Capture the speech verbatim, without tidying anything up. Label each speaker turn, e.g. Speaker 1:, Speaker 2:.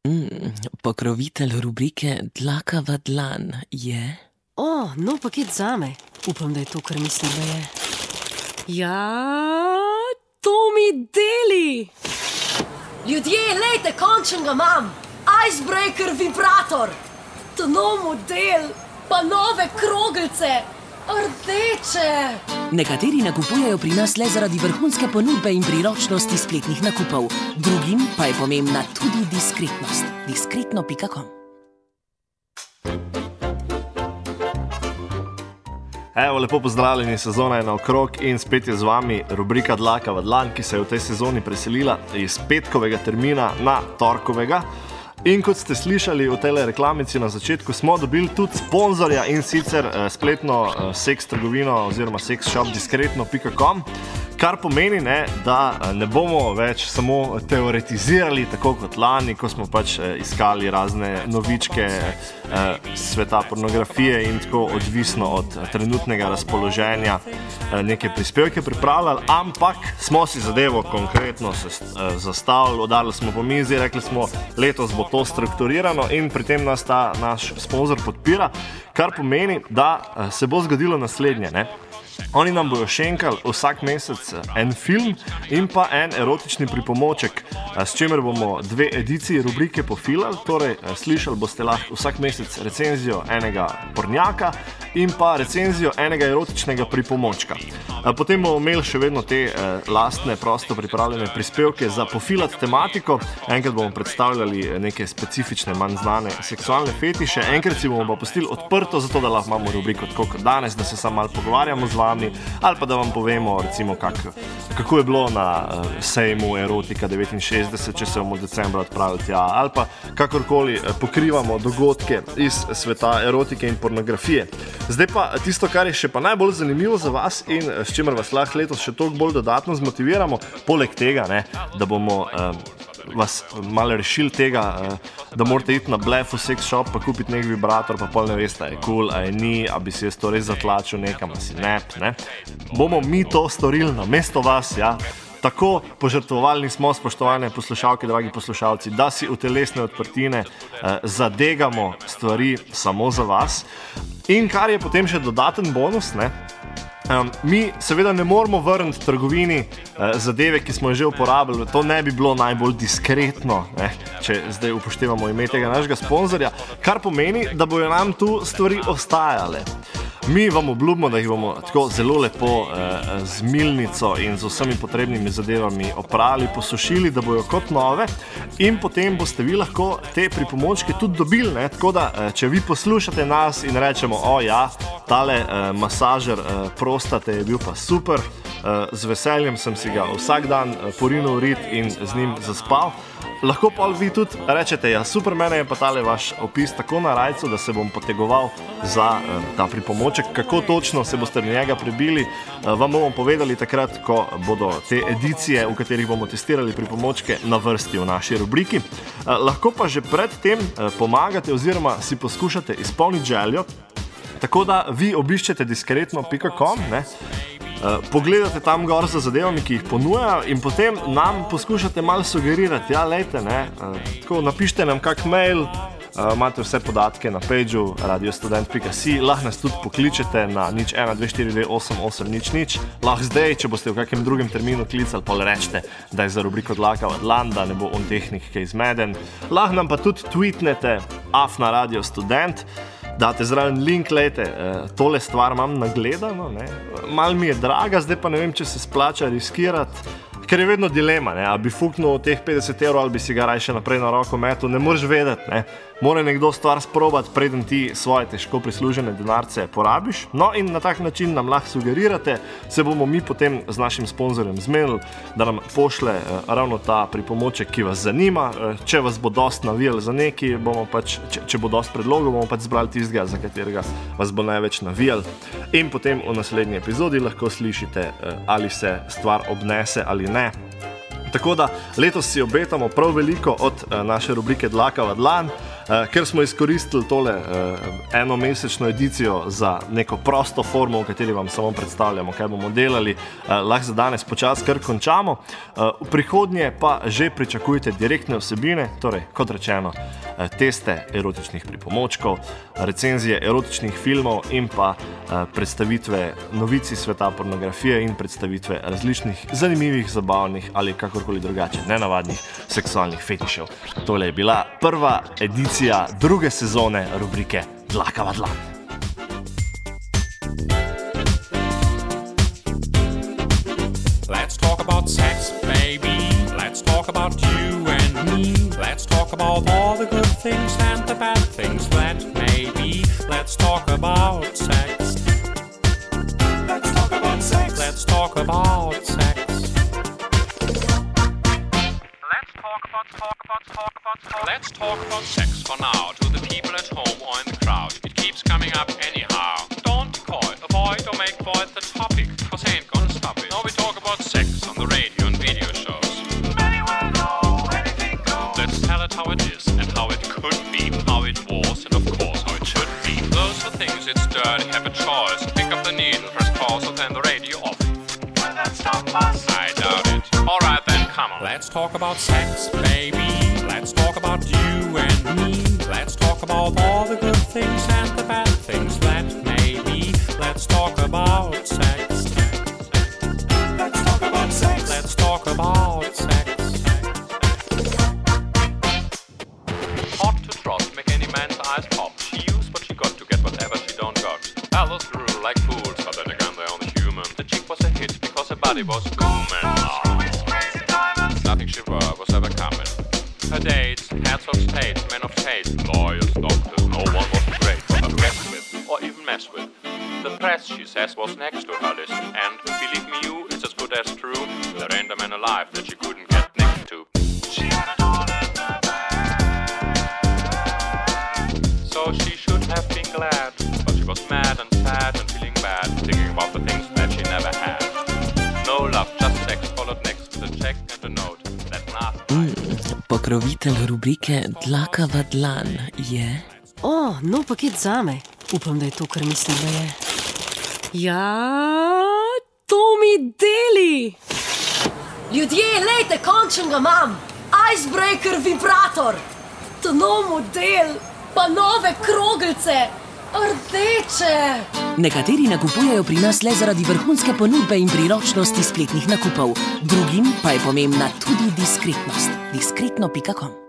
Speaker 1: Mm, pokrovitelj rubrike Dlaka v dlan je...
Speaker 2: O, nov paket zame. Upam, da je to, kar mislim, da je. Ja, to mi deli! Ljudje, lejte, končen ga imam! Icebreaker vibrator! To nov model, pa nove kroglice! Rdeče!
Speaker 1: Nekateri nakupujejo pri nas le zaradi vrhunske ponudbe in priročnosti spletnih nakupov. Drugim pa je pomembna tudi diskretnost. diskretno pika com.
Speaker 3: Evo, lepo pozdravljeni, sezona je naokrog in spet je z vami rubrika Dlaka v dlan, ki se je v tej sezoni preselila iz petkovega termina na torkovega. In kot ste slišali v tej reklamici na začetku, smo dobili tudi sponzorja, in sicer eh, spletno eh, seks trgovino oziroma seks shop diskretno pika com, kar pomeni, ne, da ne bomo več samo teoretizirali, tako kot lani, ko smo pač eh, iskali razne novičke eh, sveta pornografije in tako odvisno od trenutnega razpoloženja eh, neke prispevke pripravljali, ampak smo si zadevo konkretno se, eh, zastavili, udarili smo po mizi, rekli smo, letos bo to strukturirano in pri tem nas ta naš sponzor podpira, kar pomeni, da se bo zgodilo naslednje, ne? Oni nam bojo šenkali vsak mesec en film in pa en erotični pripomoček, s čimer bomo dve ediciji rubrike pofilali, torej slišali boste lahko vsak mesec recenzijo enega pornjaka in pa recenzijo enega erotičnega pripomočka. Potem bomo imeli še vedno te lastne, prosto pripravljene prispevke za pofilati tematiko, enkrat bomo predstavljali neke specifične, manj znane seksualne fetiše, enkrat si bomo pa pustili odprto, zato da lahko imamo rubriko tako kot danes, da se samo malo pogovarjamo z vami, ali pa da vam povemo, recimo, kak, kako je bilo na uh, sejmu Erotika devetinšestdeset, če se bomo decembra odpravili tja, ali pa kakorkoli uh, pokrivamo dogodke iz sveta erotike in pornografije. Zdaj pa tisto, kar je še pa najbolj zanimivo za vas in uh, s čimer vas lahko letos še toliko bolj dodatno zmotiviramo, poleg tega, ne, da bomo uh, vas malo rešili tega, da morate iti na blef v sex shop pa kupiti nek vibrator, pa pol ne veste, je cool, a je ni, a bi si jaz to res zatlačil nekam, a si nep, ne. Bomo mi to storili na mesto vas, ja. Tako požrtvovalni smo, spoštovane poslušalke, dragi poslušalci, da si v telesne odprtine eh, zadegamo stvari samo za vas. In kar je potem še dodaten bonus, ne. Um, mi seveda ne moramo vrniti trgovini eh, zadeve, ki smo jo že uporabili. To ne bi bilo najbolj diskretno, ne, če zdaj upoštevamo ime tega našega sponzorja, kar pomeni, da bojo nam tu stvari ostajale. Mi vam obljubimo, da jih bomo tako zelo lepo eh, z milnico in z vsemi potrebnimi zadevami oprali, posušili, da bojo kot nove in potem boste vi lahko te pripomočke tudi dobili, ne? Tako da, eh, če vi poslušate nas in rečemo, o ja, tale eh, masažer eh, prostate je bil pa super, eh, z veseljem sem si ga vsak dan eh, porinil v rit in z njim zaspal, lahko pa vi tudi rečete, ja, super, mene je pa tale vaš opis tako na rajcu, da se bom potegoval za eh, ta pripomoček. Kako točno se boste na njega prebili, eh, vam bomo povedali takrat, ko bodo te edicije, v katerih bomo testirali pripomočke, na vrsti v naši rubriki. Eh, lahko pa že pred tem eh, pomagate oziroma si poskušate izpolniti željo, tako da vi obiščete diskretno pika com, ne, Uh, pogledate tam gor za zadevami, ki jih ponujajo in potem nam poskušate malo sugerirati, ja, lejte, ne, uh, tako napišite nam kak mail, uh, imate vse podatke na pageu radiostudent pika si, lahko nas tudi pokličete na nič ena dve štiri dve osem osem nič nič, lahko zdaj, če boste v kakem drugem terminu klicali, pa le rečete, da je za rubriko Dlaka v dlan, da ne bo on tehnik kaj zmeden, lahko nam pa tudi tweetnete afna radiostudent, date zraven link, lejte, eh, tole stvar imam nagledano, ne, mal mi je draga, zdaj pa ne vem, če se splača riskirati, ker je vedno dilema, ne, a bi fuknil teh petdeset evrov ali bi si ga raje še naprej na roko metu, ne moreš vedeti, ne, mora nekdo stvar sprobati, preden ti svoje težko prislužene denarce porabiš, no in na tak način nam lahko sugerirate, se bomo mi potem z našim sponzorjem zmenili, da nam pošle eh, ravno ta pripomoček, ki vas zanima, eh, če vas bo dost navijali za neki, bomo pač, če, če bo dost predlogov, bomo pač zbrali tistega, za katerega vas bo največ navijali in potem v naslednji epizodi lahko slišite, eh, ali se stvar obnese ali ne. Tako da letos si obetamo prav veliko od uh, naše rubrike Dlaka v dlan. Uh, ker smo izkoristili tole uh, enomesečno edicijo za neko prosto formo, v kateri vam samo predstavljamo, kaj bomo delali, uh, lahko za danes počasi kar končamo. Uh, v prihodnje pa že pričakujte direktne vsebine, torej, kot rečeno, uh, teste erotičnih pripomočkov, recenzije erotičnih filmov in pa uh, predstavitve novici sveta pornografije in predstavitve različnih zanimivih, zabavnih ali kakorkoli drugače nenavadnih seksualnih fetišev. Tole je bila prva edicija druge sezone rubrike Dlaka v dlan.
Speaker 4: Let's talk about sex, baby. Let's talk about you and me. Let's talk about all the good things and the bad things that may be. Let's talk about sex. Let's talk about sex. Let's talk about sex. Let's talk about sex for now, to the people at home or in the crowd. It keeps coming up anyhow. Don't be coy, avoid or make void the topic, cause I ain't gonna stop it. Now we talk about sex on the radio and video shows. Many will know, anything goes. Let's tell it how it is and how it could be, how it was and of course how it should be. Those are things it's dirty, have a choice. Pick up the needle, press pause or turn the radio off. Will that stop us? I doubt it. Alright then, come on. Let's talk about sex, baby. Let's talk about you and me. Let's talk about all the good things and the bad things that may be. Let's talk about sex. Let's talk about sex. Let's talk about sex. Hot to trot, make any man's eyes pop. She used what she got to get whatever she don't got. Fellas grew like fools, but then again they're only human. The chick was a hit because her body was booming. Oh. Nothing she were was ever coming. Her dates, heads of states, men of taste, lawyers, doctors, no one was great for her to mess with, or even mess with. The press, she says, was next to her list, and believe me you, it's as good as true, there ain't a man alive that she couldn't get next to. She had it all in the bag. So she should have been glad, but she was mad and sad and feeling bad, thinking about the things that she never had. No love, just sex, followed next with a check and a note.
Speaker 1: Pokrovitelj rubrike Dlaka v dlan je...
Speaker 2: O, oh, no paket zame. Upam, da je to, kar mislim, da je. Ja, to mi deli!
Speaker 5: Ljudje, lejte, končen ga imam! Icebreaker vibrator! To nov model, pa nove kroglice! Rdeče!
Speaker 1: Nekateri nakupujejo pri nas le zaradi vrhunske ponudbe in priročnosti spletnih nakupov. Drugim pa je pomembna tudi diskretnost. diskretno pika com